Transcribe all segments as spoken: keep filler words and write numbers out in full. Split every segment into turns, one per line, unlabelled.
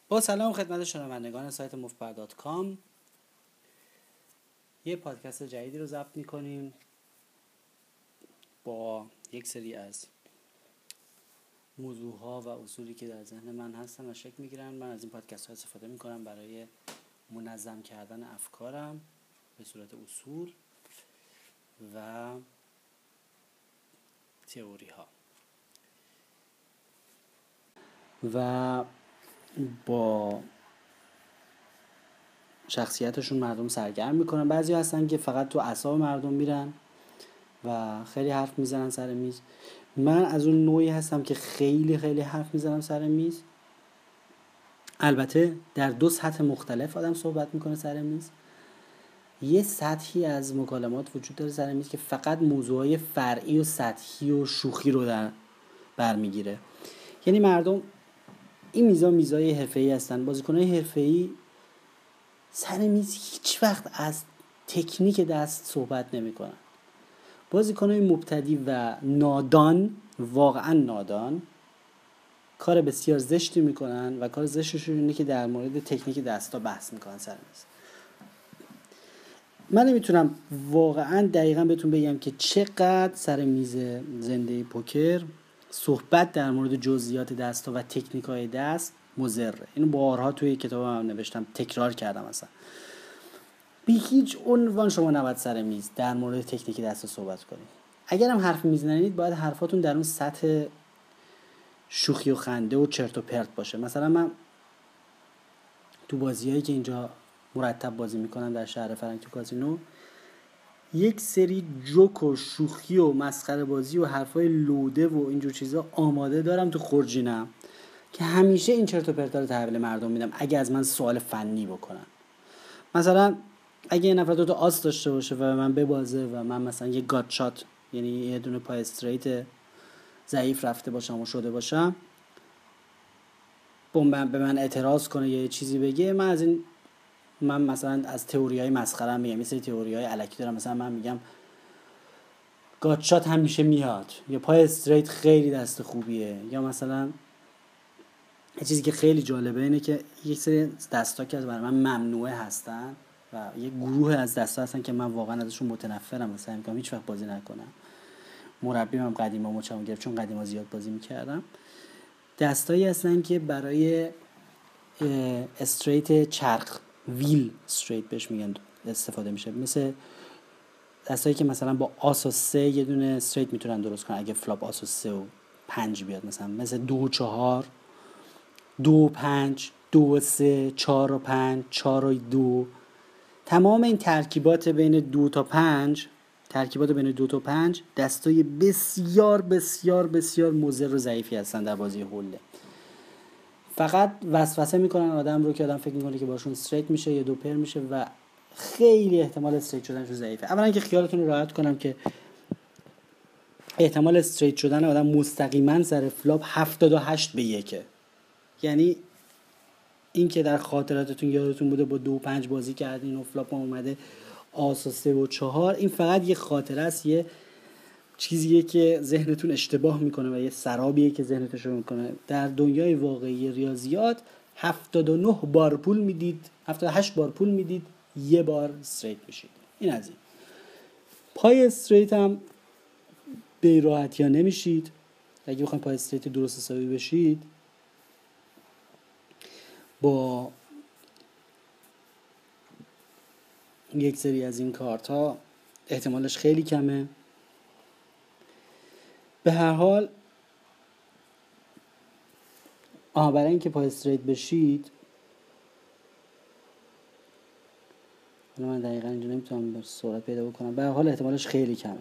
با سلام خدمت شنوندگان سایت مفبر دات کام. یه پادکست جدیدی رو ضبط می‌کنیم با یک سری از موضوعها و اصولی که در ذهن من هستن و شکل می‌گیرن. من از این پادکست ها استفاده می‌کنم برای منظم کردن افکارم به صورت اصول و تئوری ها و با شخصیتشون مردم سرگرم میکنن. بعضی هستن که فقط تو اعصاب مردم میرن و خیلی حرف میزنن سر میز. من از اون نوعی هستم که خیلی خیلی حرف میزنم سر میز. البته در دو سطح مختلف آدم صحبت میکنه سر میز. یه سطحی از مکالمات وجود داره سر میز که فقط موضوعهای فرعی و سطحی و شوخی رو در برمیگیره. یعنی مردم این میزا میزای حرفه‌ای هستن. بازیکن‌های حرفه‌ای سر میز هیچ وقت از تکنیک دست صحبت نمی‌کنن. بازیکن‌های مبتدی و نادان، واقعا نادان، کار بسیار زشتی میکنن و کار زشتشون اینه که در مورد تکنیک دستا بحث میکنن سر میز. من نمیتونم واقعا دقیقا بهتون بگم که چقدر سر میز زنده پوکر صحبت در مورد جزئیات دستا و تکنیک‌های دست مضره. اینو بارها توی کتابم هم نوشتم، تکرار کردم. اصلا به هیچ عنوان شما نباید سر میز در مورد تکنیک دستا صحبت کنید. اگر هم حرف میزنید باید حرفاتون در اون سطح شوخی و خنده و چرت و پرت باشه. مثلا من تو بازیایی که اینجا مرتب بازی میکنم در شهر فرنگ تو کازینو، یک سری جوک و شوخی و مسخره بازی و حرفای لوده و اینجور چیزا آماده دارم تو خورجینم که همیشه این چرت و پرتا رو تحویل مردم میدم اگه از من سوال فنی بکنن. مثلا اگه یه نفر دو تا آس داشته باشه و من ببازه و من مثلا یه گات شات، یعنی یه دونه پای استریت ضعیف رفته باشم و شده باشم، به من اعتراض کنه یا یه چیزی بگه، من از این من مثلا از تئوریای مسخره میگم. مثلا تئوریای الکی دارم. مثلا من میگم گات شات همیشه میاد، یا پای استریت خیلی دست خوبیه، یا مثلا یه چیزی که خیلی جالبه اینه که یک سری دستا که از برای من ممنوعه هستن و یه گروه از دستا هستن که من واقعا ازشون متنفرم، مثلا میگم هیچ وقت بازی نکنم. مربیم هم قدیما مچم گرفت چون قدیما زیاد بازی میکردم. دستایی هستن که برای استریت چرخ، ویل استریت بهش میگن، استفاده میشه. مثل دستایی که مثلا با آس و سه یه دونه استریت میتونن درست کنن اگه فلاپ آس و سه و پنج بیاد، مثلا مثل دو و چهار، دو و پنج، دو و سه، چهار و پنج، چهار و دو. تمام این ترکیبات بین دو تا پنج ترکیبات بین دو تا پنج دستای بسیار بسیار بسیار مضر و ضعیفی هستن در بازی هوله. فقط وسوسه میکنن آدم رو که آدم فکر میکنه که باشون استریت میشه یا دو پر میشه و خیلی احتمال استریت شدنشون ضعیفه. اولا که خیالتون رو راحت کنم که احتمال استریت شدن آدم مستقیما سر فلاپ هفتاد و هشت به یکه. یعنی این که در خاطراتتون یادتون بوده با دو و پنج بازی کردین و فلاپ هم اومده آس و سه و چهار، این فقط یه خاطره است، یه چیزیه که ذهنتون اشتباه میکنه و یه سرابیه که ذهنتون شروع میکنه. در دنیای واقعی ریاضیات هفتاد و نه بار پول میدید، هفتاد و هشت بار پول میدید، یه بار استریت میشید. این از این. پای استریت هم به راحتی ها نمیشید. اگه بخواید پای استریت درست حسابی بشید با یک سری از این کارت ها احتمالش خیلی کمه. به هر حال آها برای اینکه پای استریت بشید، من دقیقا اینجا نمیتونم به سرعت پیدا بکنم، به هر حال احتمالش خیلی کمه.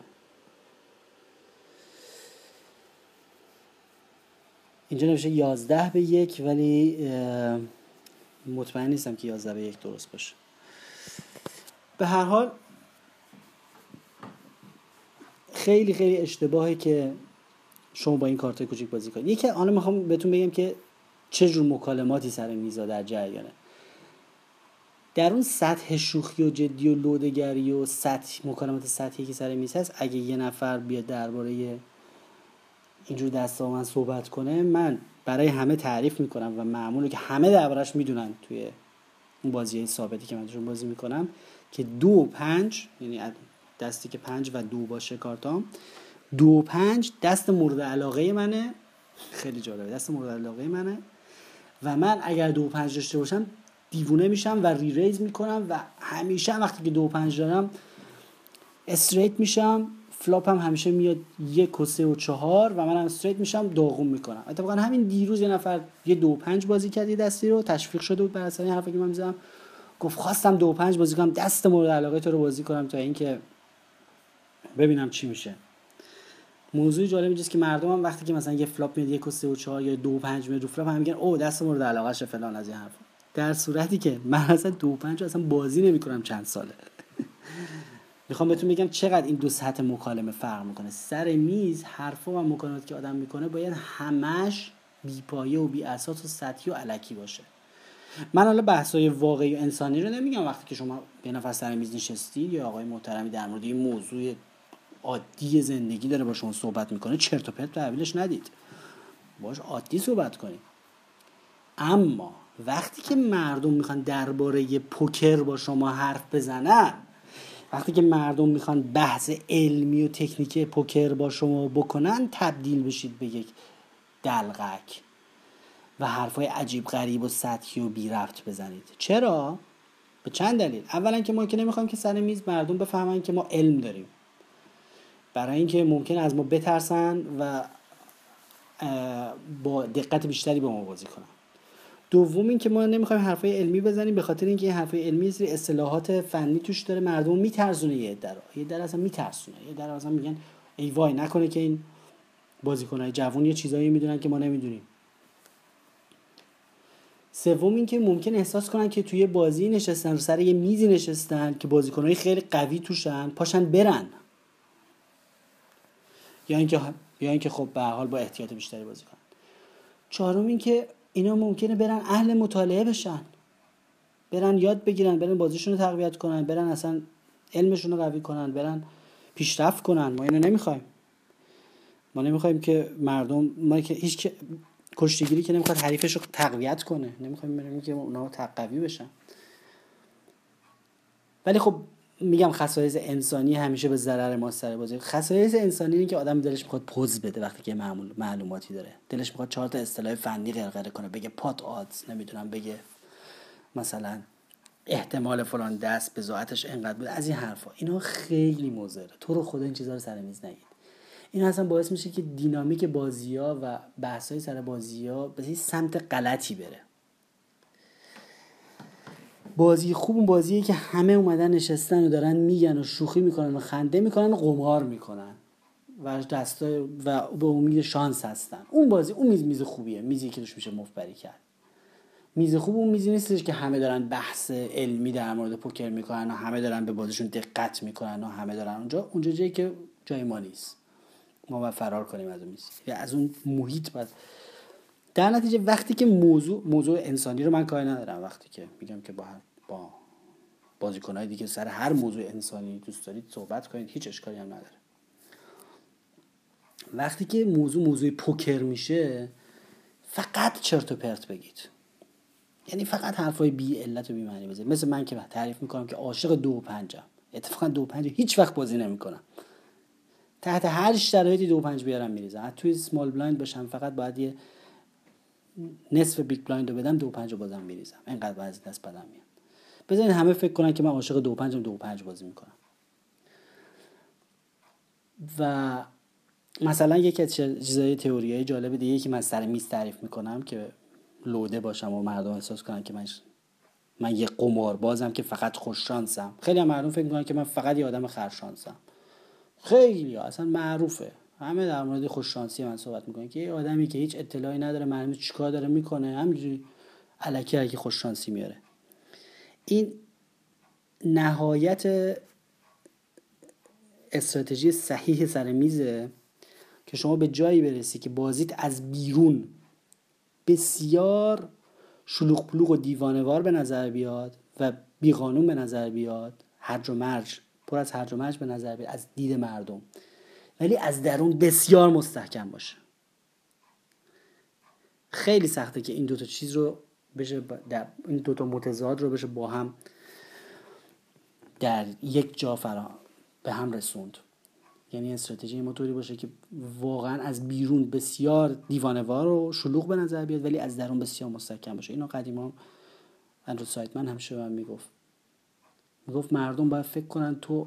اینجا نوشته یازده به یک، ولی مطمئن نیستم که یازده به یک درست باشه. به هر حال خیلی خیلی اشتباهه که شما با این کارتای کوچیک بازی کنید. یکی آن میخوام بهتون بگم که چه جور مکالماتی سر میزا در جریانه. در اون سطح شوخی و جدی و لودگری و سطح مکالمات سطحی که سر میز هست، اگه یه نفر بیاد درباره اینجور دستا من صحبت کنه، من برای همه تعریف میکنم و معموله که همه دربارش میدونن توی اون بازی ثابتی که من توشون بازی میکنم که دو و پنج، یعنی دستی که پنج و دو باشه کارتام، دو و پنج دست مورد علاقه منه. خیلی جالبه، دست مورد علاقه منه و من اگر دو و پنج داشته باشم دیوونه میشم و ری ریز میکنم و همیشه وقتی که دو و پنج دارم استریت میشم. فلاپ هم همیشه میاد یک و سه و چهار و منم استریت میشم، داغون میکنم. اتفاقا همین دیروز یه نفر یه دو و پنج بازی کرد، یه دستی رو تشویق شده بود بر اساس این حرفی که من میزنم، گفت خواستم دو و پنج بازی کنم، دست مورد علاقه تو رو بازی کنم تا اینکه ببینم چی میشه. موضوع جالب اینجاست که مردم هم وقتی که مثلا یه فلاپ میاد یک و سه و چهار یا دو و پنج میاد رو فلاپ هم میگن اوه دست مورد علاقه شه فلان از این حرفا، در صورتی که من اصلا دو و پنج اصلا بازی نمیکنم چند ساله. میخوام بهتون بگم چقدر این دو سطح مکالمه فرق میکنه. سر میز حرفا و مکالماتی که آدم میکنه باید همش بی‌پایه و بی اساس و سطحی و الکی باشه. من حالا بحثای واقعی و انسانی رو نمیگم. وقتی که شما یه نفر سر میز نشستید یا آقای محترمی در مورد یه موضوع عادی زندگی داره با شما صحبت میکنه، چرت و پرت تحویلش ندید، باش عادی صحبت کنید. اما وقتی که مردم میخوان درباره یه پوکر با شما حرف بزنن، وقتی که مردم میخوان بحث علمی و تکنیکی پوکر با شما بکنن، تبدیل بشید به یک دلقک و حرفای عجیب غریب و سطحی و بی ربط بزنید. چرا؟ به چند دلیل. اولا که ما که نمیخوایم که سر میز مردم بفهمن که ما علم داریم، برای اینکه ممکنه از ما بترسن و با دقت بیشتری با ما بازی کنن. دوم این که ما نمیخوایم حرفای علمی بزنیم، به خاطر اینکه این حرفای علمی سری اصطلاحات فنی توش داره، مردم میترسونه. یه عده رو یه عده اصلا میترسونه، یه عده اصلا میگن ای وای نکنه که این بازیکنای جوون یه چیزایی میدونن که ما نمیدونیم. سوم این که ممکن احساس کنن که توی بازی نشستن، رو سر یه میزی نشستن که بازیکنای خیلی قوی توشن، پاشن برن، یا اینکه یا اینکه خب به هر حال با احتیاط بیشتری بازی کنن. چهارم این که اینا ممکنه برن اهل مطالعه بشن، برن یاد بگیرن، برن بازیشون رو تقویت کنن، برن اصلا علمشون رو قوی کنن، برن پیشرفت کنن. ما اینو نمیخوایم. ما نمیخوایم که مردم، ما که هیچ که کشتیگیری که نمیخواد حریفش رو تقویت کنه، نمیخوایم بریم که اونا قوی بشن. ولی خب میگم خصایص انسانی همیشه به ضرر ما سر بازی. خصایص انسانی اینه که آدم دلش میخواد پوز بده وقتی که معمول معلوماتی داره، دلش میخواد چهار تا اصطلاح فنی غرغره کنه، بگه پات آدز، نمیدونم بگه مثلا احتمال فلان دست به ذاتش انقدر بود، از این حرفا. اینا خیلی مضره. تو رو خدا این چیزا رو سر میز نگید. این اصلا باعث میشه که دینامیک بازی‌ها و بحث‌های سر بازی‌ها به سمت غلطی بره. بازی خوب اون بازیه که همه اومدن نشستن و دارن میگن و شوخی میکنن و خنده میکنن و قمار میکنن و دستا و به امید شانس هستن. اون بازی اون میز میز خوبیه، میزی که توش میشه مفبری کرد. میز خوب اون میزی نیستش که همه دارن بحث علمی در مورد پوکر میکنن و همه دارن به بازیشون دقت میکنن و همه دارن اونجا اونجا جایی که جای ما نیست. ما باید فرار کنیم از اون میز یا از اون محیط. باید در نتیجه وقتی که موضوع موضوع انسانی رو من کاری ندارم، وقتی که میگم که با با بازیکن‌های دیگه سر هر موضوع انسانی دوست دارید صحبت کنید، هیچ اشکالی هم نداره. وقتی که موضوع موضوع پوکر میشه فقط چرت و پرت بگید، یعنی فقط حرفای بی علت و بی معنی بزنید. مثل من که تعریف میکنم که عاشق دو و پنجم، اتفاقا دو و پنج هیچ وقت بازی نمیکنم، تحت هر شرایطی دو و پنج بیارم میریزم. حتی توی سمال بلایند باشم فقط باید یه نصف بیگ بلایند رو بدم، دو و پنج رو بازم میریزم، اینقدر بعضی دست بدم میاد. بذارین همه فکر کنن که من عاشق دو و پنجم، دو و پنج بازی میکنم. و مثلا یکی از چیزای تئوریای جالب دیگه که من سر میز تعریف میکنم که لوده باشم و مردم احساس کنن که من من یه قماربازم که فقط خوش شانسم. خیلی هم مردم فکر میکنن که من فقط یه آدم خرشانسم. خیلی ها اصلا معروفه، همه در مورد خوش شانسی من صحبت میکنن که یه آدمی که هیچ اطلاعی نداره، معلومه چیکار داره میکنه، همینجوری الکی الکی خوش شانسی میاره. این نهایت استراتژی صحیح سر میزه که شما به جایی برسی که بازیت از بیرون بسیار شلوغ پلوغ و دیوانوار به نظر بیاد و بیقانون به نظر بیاد، هرج و مرج، پر از هرج و مرج به نظر بیاد از دید مردم، ولی از درون بسیار مستحکم باشه. خیلی سخته که این دوتا چیز رو بشه در این دوتا متضاد رو بشه با هم در یک جا فرا به هم رسوند. یعنی استراتژی ما طوری باشه که واقعا از بیرون بسیار دیوانه‌وار و شلوغ به نظر بیاد ولی از درون بسیار مستحکم باشه. اینو قدیما اندرو سایتمن همیشه به من میگفت میگفت مردم باید فکر کنن تو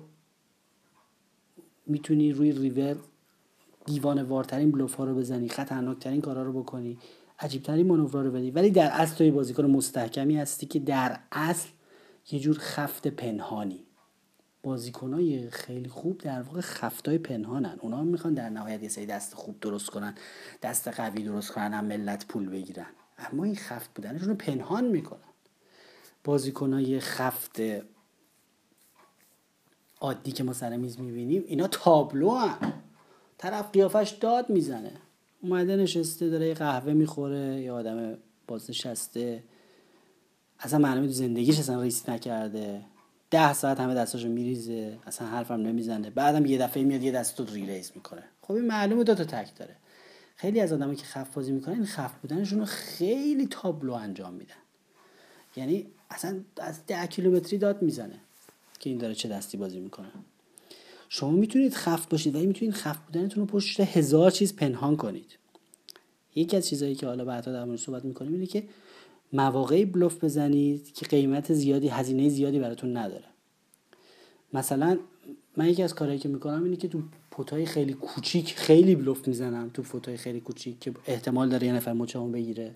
میتونی روی ریور دیوانه‌وارترین بلوف ها رو بزنی، خطرناکترین کارا رو بکنی، عجیبترین مانورا رو بدی، ولی در اصل توی بازیکن مستحکمی هستی که در اصل یه جور خفت پنهانی. بازیکنای خیلی خوب در واقع خفتای پنهانن. اونا هم میخوان در نهایت یه سری دست خوب درست کنن، دست قوی درست کنن، هم ملت پول بگیرن، اما این خفت بودنشون رو پنهان میکنن. بازیکنای خفت عادی که ما سر میز میبینیم اینا تابلو هم. طرف قیافش داد میزنه، اومده نشسته داره یه قهوه میخوره، یه آدم بازنشسته اصلا معلومه تو زندگیش اصلا ریسک نکرده، ده ساعت همه دستاشو میریزه، اصلا حرفم نمیزنه، بعدم یه دفعه میاد یه دستو ری ریز میکنه. خب این معلومه دو تا تک داره. خیلی از آدمایی که خف بازی میکنن این خف بودنشون رو خیلی تابلو انجام میدن، یعنی اصلا از ده کیلومتری داد میزنه که این داره چه دستی بازی میکنه. شما میتونید خف باشید ولی میتونید خف بودنتون رو پشت هزار چیز پنهان کنید. یکی از چیزایی که حالا بعدا در موردش صحبت میکنیم اینه که مواقعی بلوف بزنید که قیمت زیادی، هزینه زیادی براتون نداره. مثلا من یکی از کارهایی که میکنم اینه که تو پتای خیلی کوچیک خیلی بلوف میزنم، تو پتای خیلی کوچیک که احتمال داره یه نفر مچمون بگیره.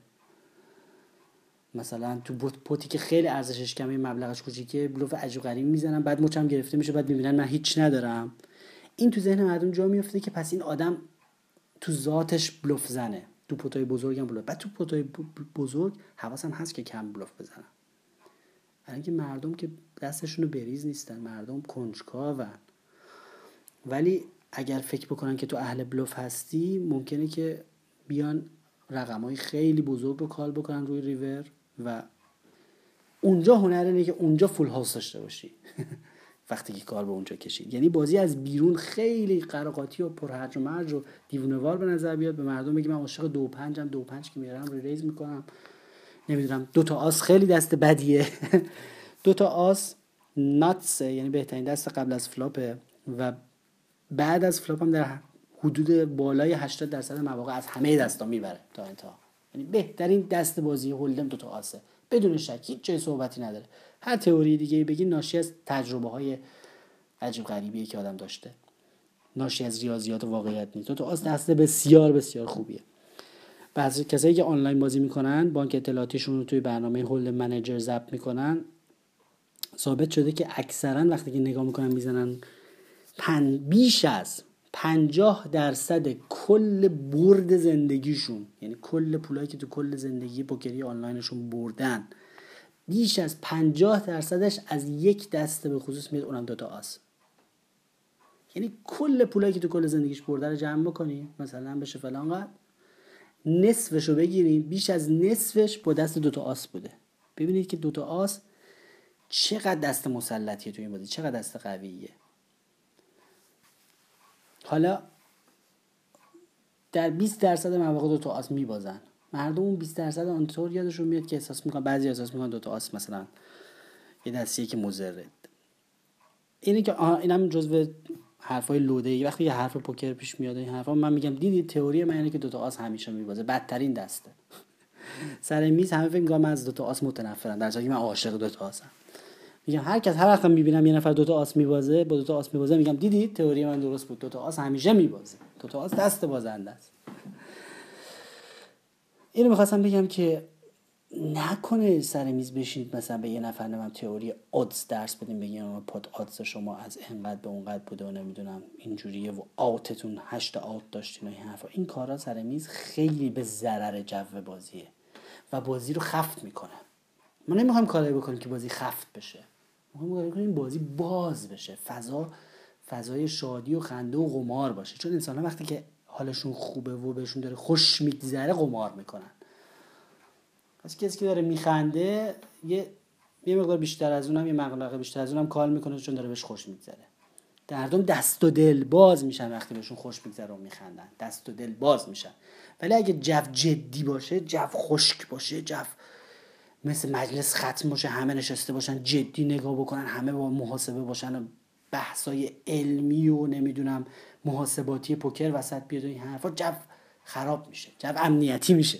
مثلا تو پوتی که خیلی ارزشش کمه، مبلغش کوچیکه، بلوف عجیب غریب میزنم، بعد مچم گرفته میشه، بعد میبینن من هیچ ندارم. این تو ذهن مردم جا میفته که پس این آدم تو ذاتش بلوف زنه. تو پتای بزرگم بلوف، بعد تو پتای بزرگ حواسم هست که کم بلوف بزنم. برای اینکه مردم که دستشون رو بریز نیستن، مردم کنجکاون. ولی اگر فکر بکنن که تو اهل بلوف هستی، ممکنه که بیان رقمای خیلی بزرگ رو کال بکنن روی ریور و اونجا هنر اینه که اونجا فول هاوس داشته باشی وقتی که کار به اونجا کشید. یعنی بازی از بیرون خیلی قراقاتی و پرهرج و مرج و دیوونه‌وار به نظر بیاد، به مردم بگی من عاشق دو پنجم، دو پنج که میارم ری ریز میکنم، نمیدونم دو تا آس خیلی دست بدیه دو تا آس ناتس، یعنی بهترین دست قبل از فلاپه و بعد از فلاپ هم در حدود بالای هشتاد درصد مواقع از همه دستا میبره تا انتها. یعنی بهترین دست بازی هولدم دو تا آسه بدون شک، هیچ جای صحبتی نداره. هر تئوری دیگه بگی ناشی از تجربه های عجیب غریبیه که آدم داشته، ناشی از ریاضیات و واقعیت نیست. دو تا آس دست بسیار بسیار خوبیه. بعضی کسایی که آنلاین بازی میکنن بانک اطلاعاتیشون رو توی برنامه هولد منیجر ضبط میکنن، ثابت شده که اکثرا وقتی که نگاه میکنن میزنن پن بیش از پنجاه درصد کل برد زندگیشون، یعنی کل پولایی که تو کل زندگی پوکری آنلاینشون بردن، بیش از پنجاه درصدش از یک دسته به خصوص میاد، اونم دوتا آس. یعنی کل پولایی که تو کل زندگیش برده رو جمع بکنی مثلا بشه فلان قد، نصفشو بگیریم، بیش از نصفش با دست دوتا آس بوده. ببینید که دوتا آس چقدر دست مسلطیه تو این بازی، چقدر دست قویه. حالا در بیست درصد مواقع دوتا آس میبازن مردم. اون بیست درصد آنطور یادشون میاد که احساس میکنن، بعضی احساس میکنن دوتا آس مثلا یه دستیه که مضره. اینه که اینم جزو حرفای لوده. وقتی یه حرف پوکر پیش میاد این حرفا، من میگم دیدید تئوری من اینه که دوتا آس همیشه میبازه، بدترین دسته. سر میز همه فکر میکنن من از دوتا آس متنفرم، در حالی که من عاشق دوتا آسم. میگم هر کس هر وقت میبینم یه نفر دوتا آس میبازه، با دوتا آس میبازه، میگم دیدید تئوری من درست بود، دوتا آس همیشه میبازه، دوتا آس دست بازنده است. اینو میخواستم بگم که نکنه سر میز بشینید مثلا به یه نفر نمیم تئوری آدز درس بدیم، بگیم پات آدز شما از اینقدر به اونقدر بوده و نمیدونم اینجوریه و آوتتون هشت آوت داشتین و این حرفا. این کارا سر میز خیلی به ضرر جو بازیه و بازی رو خفت میکنه. ما نمیخوایم کاری بکنیم که بازی خفت بشه، میخوایم کاری کنیم بازی باز بشه، فضا فضای شادی و خنده و قمار باشه. چون انسان‌ها وقتی که حالشون خوبه و بهشون داره خوش میگذره قمار میکنن. پس کسی که داره میخنده یه یه مقدار بیشتر از اونم، یه مبلغ بیشتر از اونم کال میکنه چون داره بهش خوش میگذره. مردم دست و دل باز میشن وقتی بهشون خوش بگذره و میخندن، دست و دل باز میشن. ولی اگه جو جدی باشه، جو خشک باشه، جو مثل مجلس ختم باشه، همه نشسته باشن جدی نگاه بکنن، همه با محاسبه باشن و بحثای علمی و نمیدونم محاسباتی پوکر وسط بیاد و این حرفا، جو خراب میشه، جو امنیتی میشه.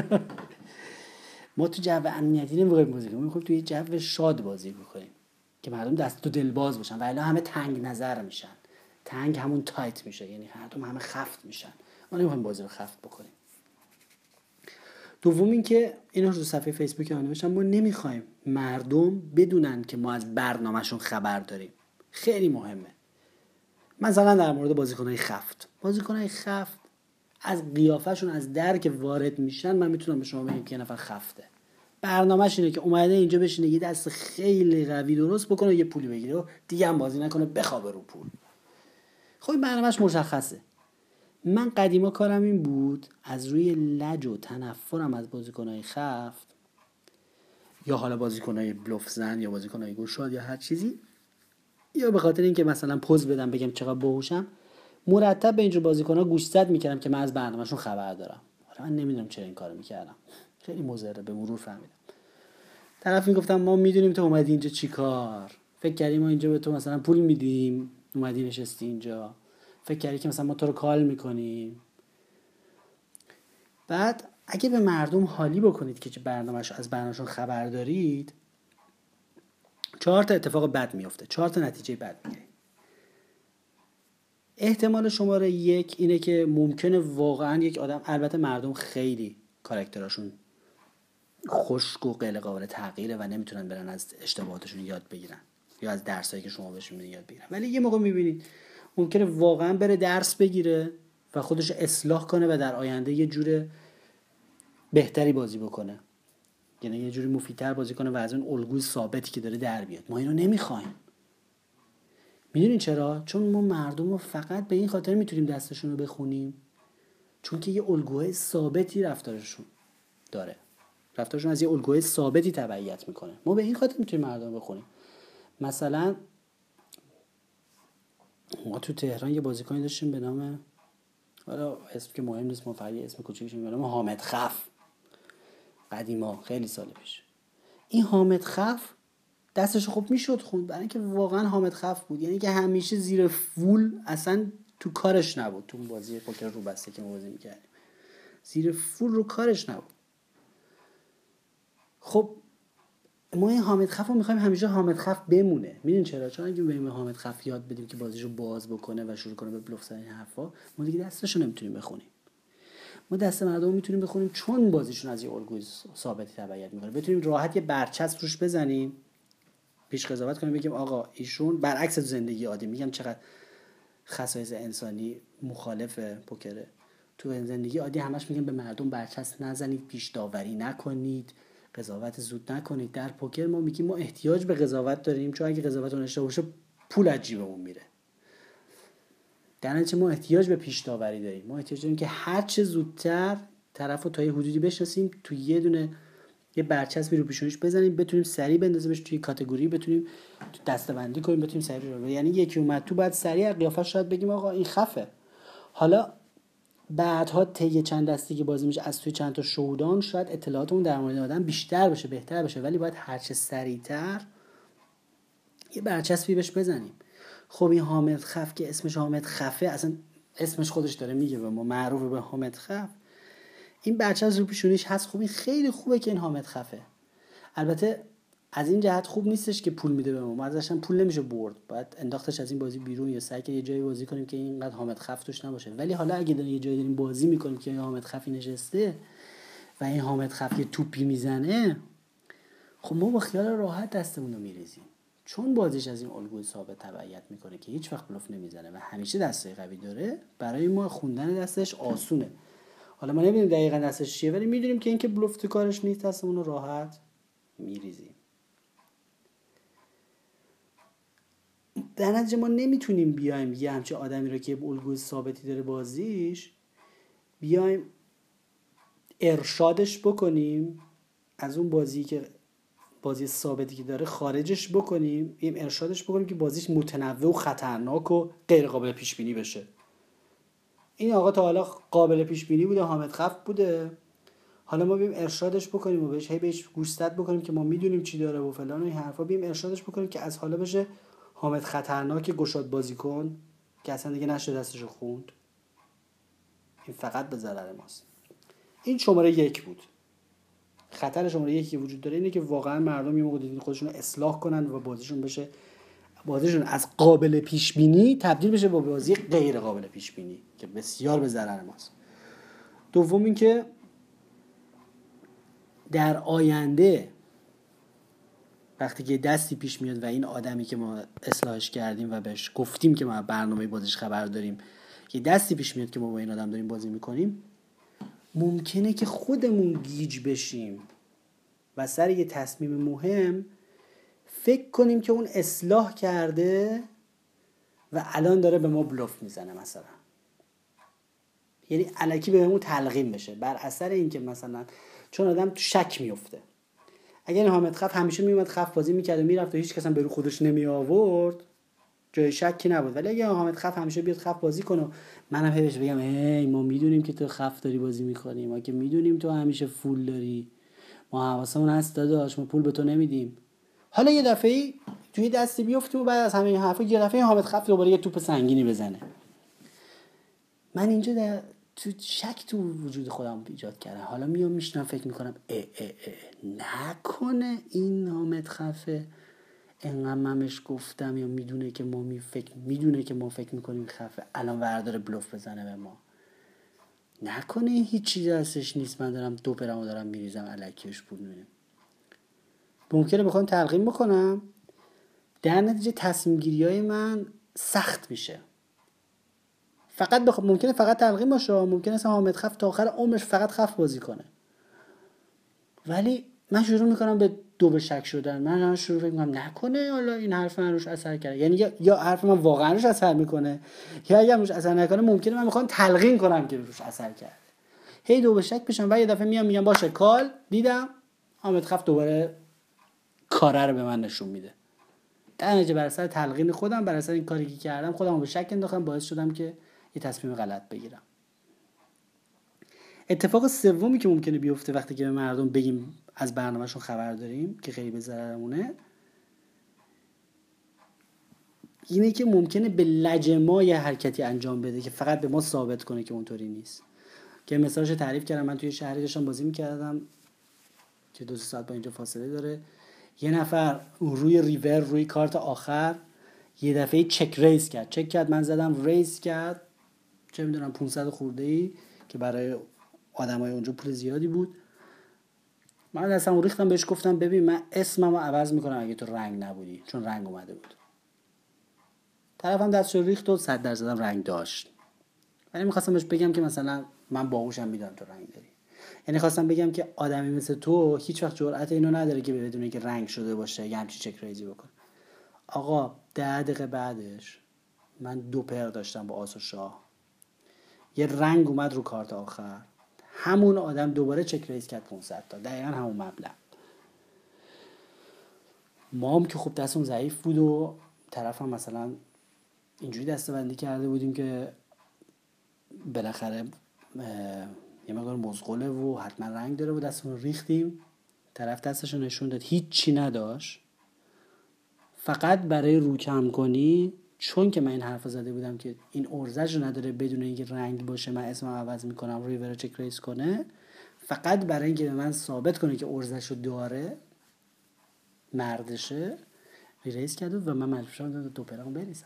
ما تو جو امنیتی نمیخوایم بازی کنیم، میخوایم توی جو شاد بازی بکنیم که مردم دست و دل باز باشن و الا همه تنگ نظر میشن. تنگ همون تایت میشه، یعنی مردم همه خفت میشن. ما نمیخوایم بازی رو خفت بکنیم. دوم این که اینا رو صفحه فیسبوک ما نوشتم، ما نمیخوایم مردم بدونن که ما از برنامهشون خبر داریم. خیلی مهمه. مثلا در مورد بازیکنای خفت، بازیکنای خفت از قیافشون، از در که وارد میشن، من میتونم به شما بگم که یه نفر خفته. برنامه‌ش اینه که اومده اینجا بشینه یه دست خیلی قوی درست بکنه، یه پولی بگیره و دیگه هم بازی نکنه، بخوابه رو پول. خب برنامه‌اش مشخصه. من قدیما کارم این بود، از روی لج و تنفرم از بازیکنای خفت، یا حالا بازیکنای بلوف زن یا بازیکنای گشاد یا هر چیزی، یا به خاطر اینکه مثلا پوز بدم بگم چقدر باهوشم، مرتب به اینجور بازیکن‌ها گوشزد میکردم که من از برنامه‌شون خبر دارم. حالا من نمیدونم چرا این کارو میکردم، خیلی مضره، به مرور فهمیدم. طرف میگفتم ما میدونیم تو اومدی اینجا چیکار، فکر کردی ما اینجا به تو مثلا پول میدیم اومدی نشستی اینجا، فکر کردی که مثلا ما تو رو کال میکنیم. بعد اگه به مردم حالی بکنید که برنامه‌اش از برنامه‌شون خبر دارید، چهار تا اتفاق بد میفته، چهار تا نتیجه بد میگیرید. احتمال شماره یک اینه که ممکنه واقعا یک آدم، البته مردم خیلی کاراکتراشون خشک و غیر قابل تغییره و نمیتونن برن از اشتباهاتشون یاد بگیرن یا از درسایی که شما بهشون میدین یاد بگیرن، ولی یه موقع میبینید ممکنه واقعا بره درس بگیره و خودش اصلاح کنه و در آینده یه جور بهتری بازی بکنه، یعنی یه جوری مفیدتر بازی کنه و از اون الگوی ثابتی که داره در بیاد. ما اینو نمیخوایم. میدونین چرا؟ چون ما مردم رو فقط به این خاطر میتونیم دستشون رو بخونیم چون که یه الگوی ثابتی رفتارشون داره، رفتارشون از یه الگوی ثابتی تبعیت میکنه. ما به این خاطر میتونیم مردم بخونیم. مثلا ما تو تهران یه بازیکنی داشتیم به نام، حالا اسم که مهم نیست، ما فقط یه اسم کوچیکش به نام حامد خف. قدیما خیلی سال پیش این حامد خف دستش خوب میشد خوند، برای اینکه واقعا حامد خف بود، یعنی که همیشه زیر فول، اصلا تو کارش نبود. تو بازی پوکر رو بسته که ما بازی میکردیم زیر فول رو کارش نبود. خب ما این حامد خف رو میخوایم همیشه حامد خف بمونه. میدونین چرا؟ چون اگه بریم به حامد خف یاد بدیم که بازیشو باز بکنه و شروع کنه به بلوف زدن حرفا، ما دیگه دستشو نمیتونیم بخونیم. ما دست مردم میتونیم بخونیم چون بازیشون از یه الگوی ثابتی تبعیت میکنه. بتونیم راحت یه برچسب روش بزنیم، پیش قضاوت کنیم، بگیم آقا ایشون برعکس زندگی عادی، میگم چقدر خصایص انسانی مخالف پوکره. تو زندگی عادی همش میگن به مردم برچسب نزنید، پیش داوری نکنید، قضاوت زود نکنید. در پوکر ما میگیم ما احتیاج به قضاوت داریم، چون اگه قضاوت اون اشتباه باشه پول از جیبمون میره. در نتیجه ما احتیاج به پیش داوری داریم. ما احتیاج داریم که هر چه زودتر طرفو تا یه حدودی بشناسیم، تو یه دونه یه برچسبی رو پیشونیش بزنیم، بتونیم سریع بندازیمش توی کاتگوری، بتونیم دسته‌بندی کنیم، بتونیم سریع رو، یعنی یکی اومد تو بعد سریع قیافش شاید بگیم آقا این خفه. حالا بعدها طی چند دستی که بازی میشه از توی چند تا شودان شاید اطلاعاتمون در مورد آدم بیشتر بشه، بهتر بشه، ولی باید هر چه سریعتر یه برچسبی بهش بزنیم. خب این حامد خف که اسمش حامد خفه، اصلا اسمش خودش داره میگه به ما معروفه به حامد خف، این برچسب رو پیشونیش هست. خب این خیلی خوبه که این حامد خفه. البته از این جهت خوب نیستش که پول میده به ما، ما ازش هم پول نمیشه برد، باید انداختش از این بازی بیرون یا سعی که یه جایی بازی کنیم که اینقدر حامد خف توش نباشه. ولی حالا اگه داریم یه جایی داریم بازی میکنیم که حامد خفی نشسته و این حامد خف یه توپی میزنه، خب ما با خیال راحت دستمون رو میریزیم، چون بازیش از این الگوی ثابت تبعیت میکنه که هیچ وقت بلوف نمیزنه و همیشه دسته قوی داره. برای ما خوندن دستش آسونه. حالا ما نمیدونیم دقیقاً دستش چیه، ولی میدونیم که اینکه بلوف تو کارش نیست، دستمون رو راحت میریزیم. در نتیجه ما نمیتونیم بیایم یه همچه آدمی رو که الگوی ثابتی داره بازیش، بیایم ارشادش بکنیم از اون بازی که بازی ثابتی که داره خارجش بکنیم، این ارشادش بکنیم که بازیش متنوع و خطرناک و غیر قابل پیش بینی بشه. این آقا تا حالا قابل پیش بینی بوده، حامد خف بوده، حالا ما بیم ارشادش بکنیم و بهش هی بهش گوشزد بکنیم که ما میدونیم چی داره و فلان و این حرفا، بیم ارشادش بکنیم که از حالا بشه حامد خطرناک گشاد بازیکن که اصلا دیگه نشه دستشو خوند. این فقط به ضرر ماست. این شماره یک بود. خطر شماره یکی وجود داره اینه که واقعا مردم یه موقع دیدین خودشون رو اصلاح کنن و بازیشون بشه بازیشون از قابل پیش بینی تبدیل بشه با بازی غیر قابل پیش بینی که بسیار به ضرر ماست. دوم این که در آینده وقتی که دستی پیش میاد و این آدمی که ما اصلاحش کردیم و بهش گفتیم که ما برنامه بازیش خبر داریم، یه دستی پیش میاد که ما با این آدم داریم بازی میکنیم، ممکنه که خودمون گیج بشیم و سر یه تصمیم مهم فکر کنیم که اون اصلاح کرده و الان داره به ما بلوف میزنه مثلا. یعنی الکی بهمون تلقین بشه بر اثر این که مثلا چون آدم تو شک میفته. اگر حامد خف همیشه میومد خف بازی میکرد و میرفت و هیچ کس هم به رو خودش نمی آورد، جای شکی نبود. ولی اگه حامد خف همیشه بیاد خف بازی کنه، منم هی بهش بگم هی ما میدونیم که تو خف داری بازی میکنی، ما که میدونیم تو همیشه فول داری، ما حواسمون هست داداش، ما پول به تو نمیدیم. حالا یه دفعه توی دستی بیفتیم و بعد از همه این حرفا یه دفعه حامد خف دوباره یه توپ سنگینی بزنه. من اینجا در تو شک تو وجود خودم ایجاد کردم. حالا میام میشنم فکر میکنم اه اه اه نکنه این حامد خفه انقدر ممش گفتم یا میدونه که ما می فکر میدونه که ما فکر میکنیم خفه، الان ورداره بلوف بزنه به ما. نکنه هیچ چیزی هستش نیست، من دارم دو پرمو دارم میریزم الکیش پول میدم. ممکنه بخوام تلقین بکنم، در نتیجه تصمیم گیری های من سخت میشه. فقط بخ... ممکنه فقط تلقین باشه، ممکنه اصلا حامد خف تا آخر عمرش فقط خف بازی کنه، ولی من شروع میکنم به دو به شک شدن. من شروع فکر میکنم نکنه حالا این حرف من روش اثر کرده، یعنی یا, یا حرف من واقعا روش اثر میکنه یا اگه روش اثر نکنه ممکنه من میخوام تلقین کنم که روش اثر کرده. هی دو به شک بشم و یه دفعه میام میگم باشه کال دیدم حامد خف دوباره کاره رو به من نشون میده. در نتیجه بر اثر تلقین خودم، بر اثر این کاری که کردم خودم رو به شک انداختم، باعث شدم که یه تصمیم غلط بگیرم. اتفاق سومی که ممکنه بیفته وقتی که به مردم بگیم از برنامه‌شون خبر داریم که خیلی به ضررمونه، اینه که ممکنه به لج ما یه حرکتی انجام بده که فقط به ما ثابت کنه که اونطوری نیست. که مثالش تعریف کردم، من توی شهری داشتم بازی می‌کردم که دو ساعت با اینجا فاصله داره، یه نفر روی ریور روی کارت آخر یه دفعه چک ریز کرد چک کرد من زدم ریز کرد چه میدونم پانصد خورده‌ای که برای آدمای اونجا پول زیادی بود. من دستم ریختم بهش گفتم ببین من اسممو عوض میکنم اگه تو رنگ نبودی، چون رنگ اومده بود. طرفم دستشو ریخت و صد درصدم رنگ داشت. ولی میخواستم بهش بگم که مثلا من باهوشم میدونم تو رنگ داری. یعنی خواستم بگم که آدمی مثل تو هیچ وقت جرأت اینو نداره که بدونه که رنگ شده باشه یه همچین چک ریزی بکنه. آقا ده دقیقه بعدش من دو پر داشتم با آس و شاه، یه رنگ اومد رو کارت آخر، همون آدم دوباره چک ریز کرد پانصد تا، دقیقا همون مبلغ. ما هم که خب دستون ضعیف بود و طرف هم مثلا اینجوری دستبندی کرده بودیم که بالاخره یه مقدار مزغوله و حتما رنگ داره و دستمون ریختیم. طرف دستشو نشون داد هیچ چی نداشت، فقط برای رو کم کنی، چون که من این حرف زده بودم که این ارزش رو نداره بدون اینکه رنگ باشه من اسمم عوض میکنم روی ور چک ریز کنه، فقط برای اینکه به من ثابت کنه که ارزش رو داره مردشه ریز کرده و من مجبور شدم دو پرمو بریزم.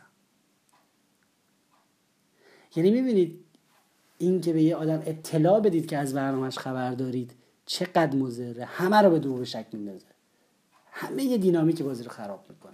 یعنی میبینید این که به یه آدم اطلاع بدید که از برنامه‌اش خبر دارید چقدر مضره، همه رو به دو به شک میندازه، همه یه دینامیک بازی رو خراب میکنه.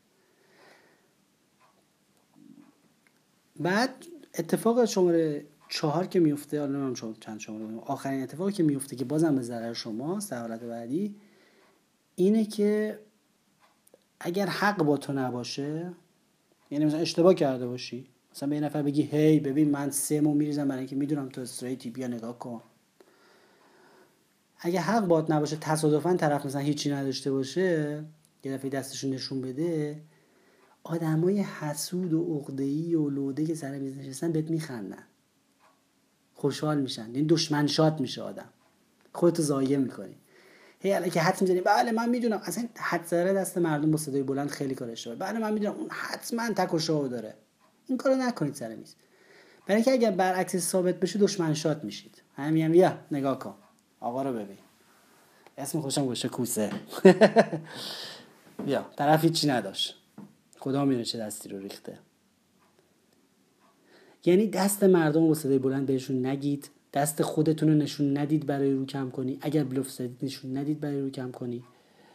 بعد اتفاق شماره چهار که میفته، حالا نمیدونم چند شماره، آخرین اتفاقی که میفته که بازم به ضرر شماست در حالت بعدی، اینه که اگر حق با تو نباشه، یعنی مثلا اشتباه کرده باشی، مثلا به یه نفر بگی هی ببین من سه مو میریزم برای اینکه میدونم تو استریتی بیا نگاه کن، اگه حق بات نباشه، تصادفاً طرف مثلا هیچی نداشته باشه، یه دفعه دستشون نشون بده، آدمای حسود و عقده‌ای و لوده که سر میز نشستن بهت میخندن، خوشحال میشن، این دشمن شات میشه آدم، خودتو ضایع میکنی. هی الان که حد میزنی بله من میدونم، اصلا حد زدن دست مردم با صدای بلند خیلی کار اشتباهه. بله من میدونم اون حتما تک و شاو داره، این کارو نکنید سر میز. برای اینکه اگر برعکس ثابت بشه دشمن شات میشید. همین هم یا نگاه کن آقا رو ببین، اسم خوشم گوشه کوسه بیا طرف هیچی نداشت، خدا میره چه دستی رو ریخته. یعنی دست مردم رو با صدای بلند بهشون نگید، دست خودتون رو نشون ندید برای رو کم کنی، اگر بلوف زدید نشون ندید برای رو کم کنی.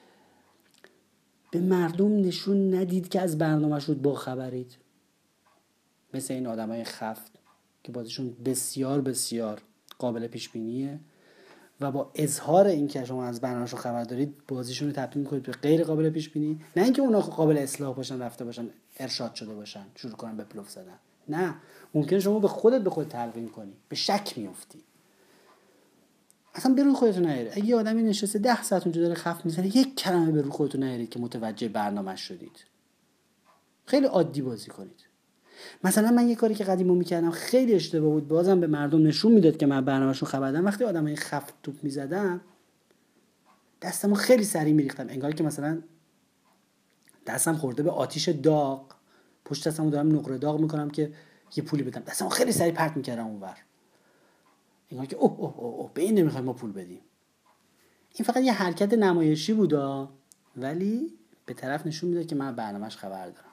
به مردم نشون ندید که از برنامه‌شون با خبرید، مثل این آدمای خفت که بازیشون بسیار بسیار قابل پیش بینیه و با اظهار این که شما از برنامه‌شون خبر دارید بازیشون رو تبدیل می‌کنید به غیر قابل پیش بینی. نه اینکه اونا قابل اصلاح باشن، رفته باشن ارشاد شده باشن شروع کنن به بلوف زدن، نه، ممکنه شما به خودت به خود تلقین کنی، به شک میافتی، اصلا به روی خودتون نیارید. اگه یه آدمی نشسته ده ساعت اونجا داره خف میزنه، یک کلمه به روی خودتون نیارید که متوجه برنامه‌اش شدید. خیلی عادی بازی کنید. مثلا من یه کاری که قدیما میکردم خیلی اشتباه بود، بازم به مردم نشون میداد که من برنامه‌شون خبر دارم. وقتی آدمای خفت توپ میزدن دستمو خیلی سریع میریختم، انگار که مثلا دستم خورده به آتیش داغ، پشت دستمو دارم نقره داغ میکنم که یه پولی بدم، دستمو خیلی سریع پرت میکردم اونور، انگار که اوه اوه اوه, اوه به این نمیخوایم ما پول بدیم. این فقط یه حرکت نمایشی بودا، ولی به طرف نشون میده که من برنامه‌اش خبر دارم.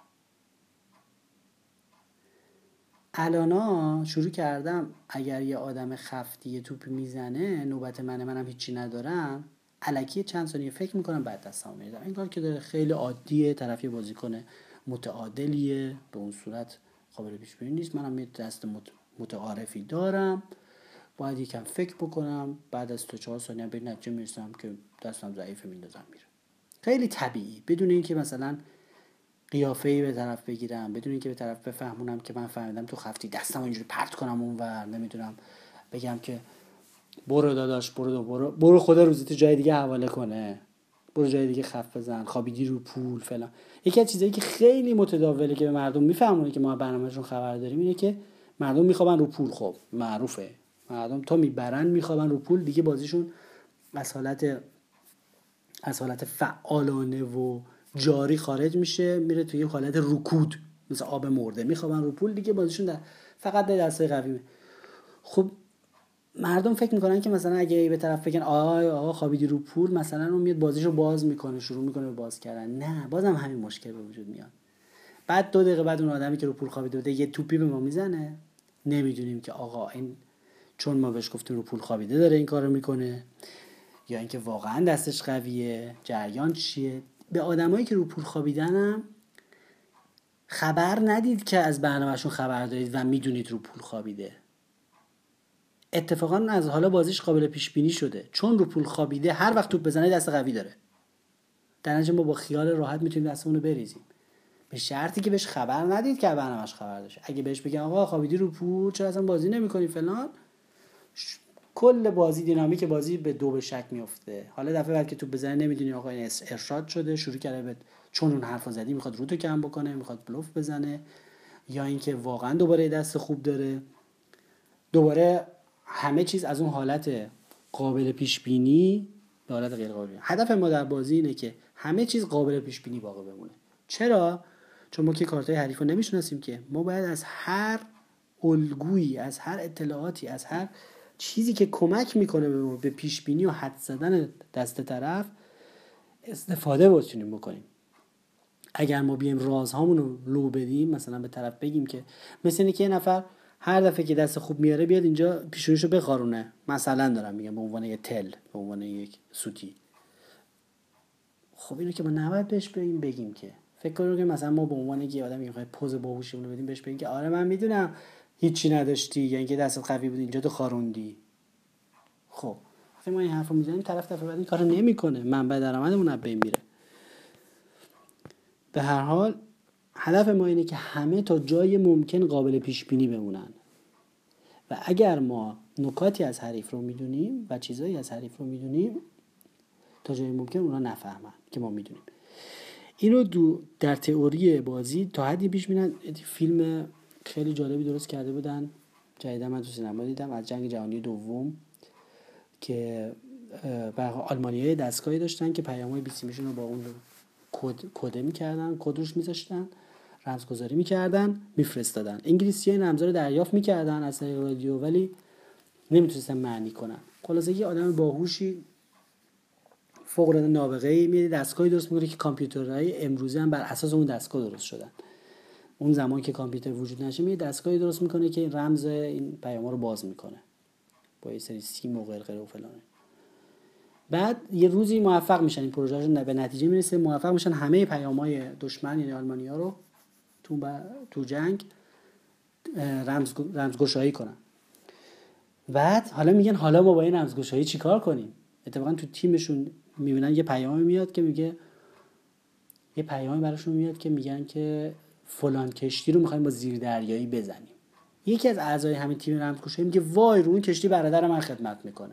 الانا شروع کردم اگر یه آدم خفتی یه توپ میزنه نوبت منه، منم هیچی ندارم، الکی چند ثانیه فکر میکنم بعد دستمو میدم. این کار که داره خیلی عادیه، طرف یه بازیکن متعادلیه، به اون صورت قابل پیش بینی نیست. منم یه دست متعارفی دارم، باید یکم فکر بکنم، بعد از تو چهار ثانیه به نتیجه میرسم که دستم ضعیفه میندازم میره. خیلی طبیعی، بدون اینکه مثلا قیافه‌ای به طرف بگیرم، بدون اینکه به طرف بفهمونم که من فهمیدم تو خفتی، دستم اینجوری پرت کنم اونور، نمیدونم بگم که برو داداش برو دو برو برو خدا روزیتو جای دیگه حواله کنه، برو جای دیگه خف بزن، خوابیدی رو پول فلان. یکی از چیزایی که خیلی متداوله که به مردم میفهمونه که ما برنامه‌شون خبر داریم اینه که مردم میخوابن رو پول. خب معروفه مردم تا میبرن میخوابن رو پول، دیگه بازیشون از حالت از حالت فعالانه و جاری خارج میشه، میره توی یه حالت رکود، مثل آب مرده، میخوابن رو پول، دیگه بازیشون در فقط در دستای قویه. خب مردم فکر میکنن که مثلا اگه به طرف بگن آقا آقا خوابیدی رو پول، مثلا اون میاد بازیشو باز میکنه، شروع میکنه به باز کردن. نه، بازم همین مشکل به وجود میاد. بعد دو دقیقه بعد اون آدمی که رو پول خوابیده بوده یه توپی به ما میزنه، نمیدونیم که آقا این چون ما بهش گفتیم رو پول خوابیده داره این کارو میکنه، یا اینکه واقعا دستش قویه، جریان چیه. به آدمایی که رو پول خوابیدنم خبر ندید که از برنامه‌شون خبر دارید و میدونید رو پول خوابیده. اتفاقا از حالا بازیش قابل پیش بینی شده، چون رو پول خوابیده هر وقت توپ بزنه دست قوی داره، در نتیجه ما با خیال راحت میتونیم دستمون رو بریزیم، به شرطی که بهش خبر ندید که برنامه‌اش خبر داشته. اگه بهش بگن آقا خوابیدی رو پول چرا اصلا بازی نمی‌کنی فلان، کل بازی دینامیک بازی به دو به شک میفته. حالا دفعه بعد که تو بزنه نمیدونی آقا این ارشاد شده، شروع کرده به چون اون حرفو زدی میخواد رو تو کم بکنه، میخواد بلوف بزنه، یا اینکه واقعا دوباره دست خوب داره. دوباره همه چیز از اون حالت قابل پیش بینی به حالت غیر قابل بینی. هدف ما در بازی اینه که همه چیز قابل پیش بینی باقی بمونه. چرا؟ چون ما که کارتای حریفو نمیشناسیم، که ما باید از هر الگویی، از هر اطلاعاتی، از هر چیزی که کمک میکنه به ما به پیش بینی و حد زدن دست طرف استفاده بتونیم بکنیم. اگر ما بیایم رازهامون رو لو بدیم، مثلا به طرف بگیم که مثل اینه که یه نفر هر دفعه که دست خوب میاره بیاد اینجا پیشونیشو بخارونه، مثلا دارم میگم به عنوان یه تل، به عنوان یک سوتی. خب اینو که ما نباید بهش بگیم بگیم که فکر کنم که مثلا ما به عنوان یه آدمی میخوای پوز باهوشیمون بدیم بهش بگیم که آره من میدونم هیچی نداشتی، یا اینکه دستت قوی بود اینجا تو خاروندی. خب وقتی ما این حرفو میزنیم طرف دفعه بعد این کارو نمیکنه، منبع درآمدمون از بین میره. به هر حال هدف ما اینه که همه تا جای ممکن قابل پیش بینی بمونن و اگر ما نکاتی از حریف رو میدونیم و چیزایی از حریف رو میدونیم تا جایی ممکن اونا نفهمن که ما میدونیم. اینو دو در تئوری بازی تا حدی پیش میرن. فیلم خیلی جالبی درست کرده بودن جدیدا، من تو سینما دیدم، از جنگ جهانی دوم، که آلمانیای دستگاهی داشتن که پیام‌های بیسیمیشون رو با اون کد کد می‌کردن، کد روش می‌ذاشتن، رمزگذاری می‌کردن، می‌فرستادن. انگلیسی‌ها این رمزا رو دریافت می‌کردن از طریق رادیو ولی نمی‌تونستن معنی کنن. خلاصه یه آدم باهوشی فوق‌العاده نابغه‌ای میاد دستگاهی درست می‌کنه که کامپیوترهای امروزی هم بر اساس اون دستگاه درست شدن. اون زمان که کامپیوتر وجود نشه میاد دستگاهی درست می‌کنه که این رمز این پیام‌ها رو باز می‌کنه با یه سری سیم و غیره و فلان. بعد یه روزی موفق میشن، این پروژهشون به نتیجه میرسه، موفق میشن همه پیام‌های دشمن یعنی آلمانی‌ها رو تو با... تو جنگ رمز رمزگشایی کنن. بعد حالا میگن حالا ما با این رمزگشایی چیکار کنیم؟ اتفاقا تو تیمشون میبینن یه پیامی میاد که میگه یه پیامی براشون میاد که میگن که فلان کشتی رو میخوایم با زیردریایی بزنیم. یکی از اعضای همین تیم رمزگشایی میگه وای رو اون کشتی برادر من خدمت میکنه.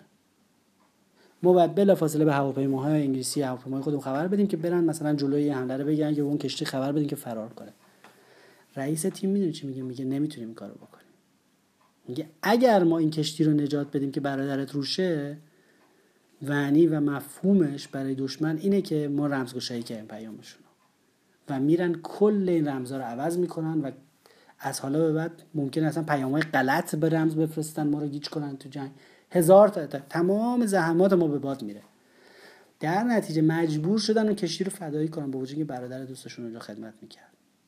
ما باید بلافاصله به هواپیماهای انگلیسی هواپیماهای خودمون خبر بدیم که برن مثلا جلوی حمله رو بگیرن یا اون کشتی خبر بدیم که فرار کنه. رئیس تیم میدونه چی میگه؟ میگه نمیتونیم این کارو بکنیم. میگه اگر ما این کشتی رو نجات بدیم که برادرت روشه، معنی و مفهومش برای دشمن اینه که ما رمزگشایی کردیم پیامشون و میرن کل این رمزا رو عوض میکنن و از حالا به بعد ممکنه اصلا پیام‌های غلط به رمز بفرستن، ما رو گیج کنن تو جنگ. هزار تا تمام زحمات ما به باد میره. در نتیجه مجبور شدن اون کشتی رو فدایی کنن با وجودی که برادر دوستشون اونجا خدمت میکرد.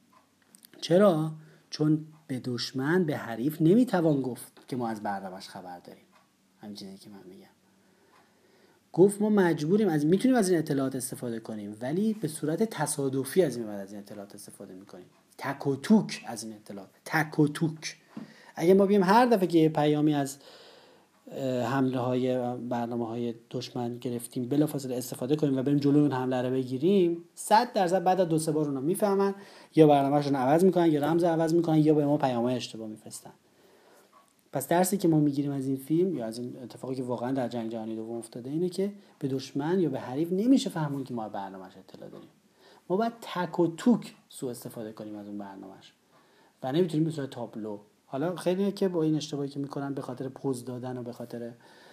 چرا؟ چون به دشمن، به حریف نمیتوان گفت که ما از برنامه‌اش خبر داریم. همین چیزی که من میگم. گفت ما مجبوریم، از میتونیم از این اطلاعات استفاده کنیم ولی به صورت تصادفی از این بعد از این اطلاعات استفاده میکنیم. تک و توک از این اطلاعات، تک و توک. اگه ما بیم هر دفعه که یه پیامی از حمله های برنامه های دشمن گرفتیم بلافاصله استفاده کنیم و بریم جلوی اون حمله رو بگیریم، صد درصد بعد از دو سه بار اونا میفهمن یا برنامه‌شون عوض میکنن یا رمز عوض میکنن یا به ما پیام‌های اشتباه میفرستن. پس درسی که ما میگیریم از این فیلم یا از این اتفاقی که واقعا در جنگ جهانی دوم افتاده اینه که به دشمن یا به حریف نمیشه فهمون که ما برنامه‌اش اطلاع داریم. ما باید تک و توک سوء استفاده کنیم از اون برنامه‌اش و نمیتونیم به صورت تابلو. حالا خیلیه که با این اشتباهی که میکنن به خاطر پوز دادن و به خاطر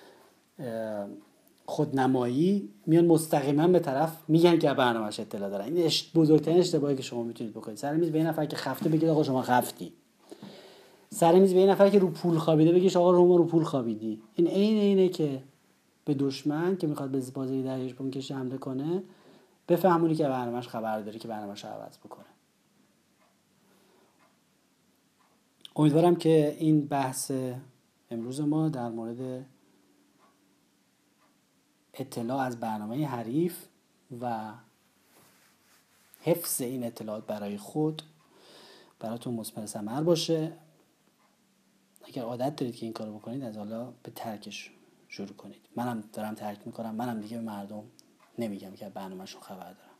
خودنمایی میان مستقیما به طرف میگن که برنامه‌اش اطلاع دارن. این بزرگترین اشتباهی که شما میتونید بکنید. سر میز به این نفر که خفته بگید آقا شما خفتی. سر میز به این نفر که رو پول خوابیده بگید آقا رو ما رو پول خوابیدی. این عین اینه که به دشمن که میخواد به بازی دریاش بون کشی حمله کنه بفهمونی که برنامه‌اش خبر داره که برنامه‌اش عوض بکنه. امیدوارم که این بحث امروز ما در مورد اطلاع از برنامه حریف و حفظ این اطلاعات برای خود براتون مثمر ثمر باشه. اگر عادت دارید که این کارو بکنید از حالا به ترکش شروع کنید. منم دارم ترک میکنم، منم دیگه به مردم نمیگم که برنامه‌شون خبر دارم.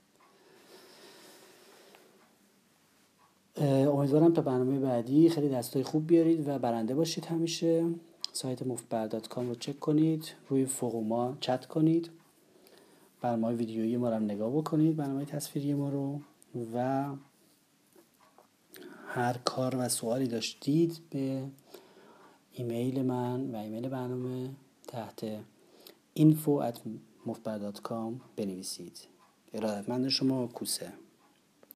امیدوارم تا برنامه بعدی خیلی دستای خوب بیارید و برنده باشید. همیشه سایت مفتبر دات کام رو چک کنید، روی فوروما چت کنید، برنامه ویدیویی ما رو نگاه بکنید، برنامه تصویری ما رو، و هر کار و سوالی داشتید به ایمیل من و ایمیل برنامه تحت info at مفتبر دات کام بنویسید. ارادتمند شما، کوسه.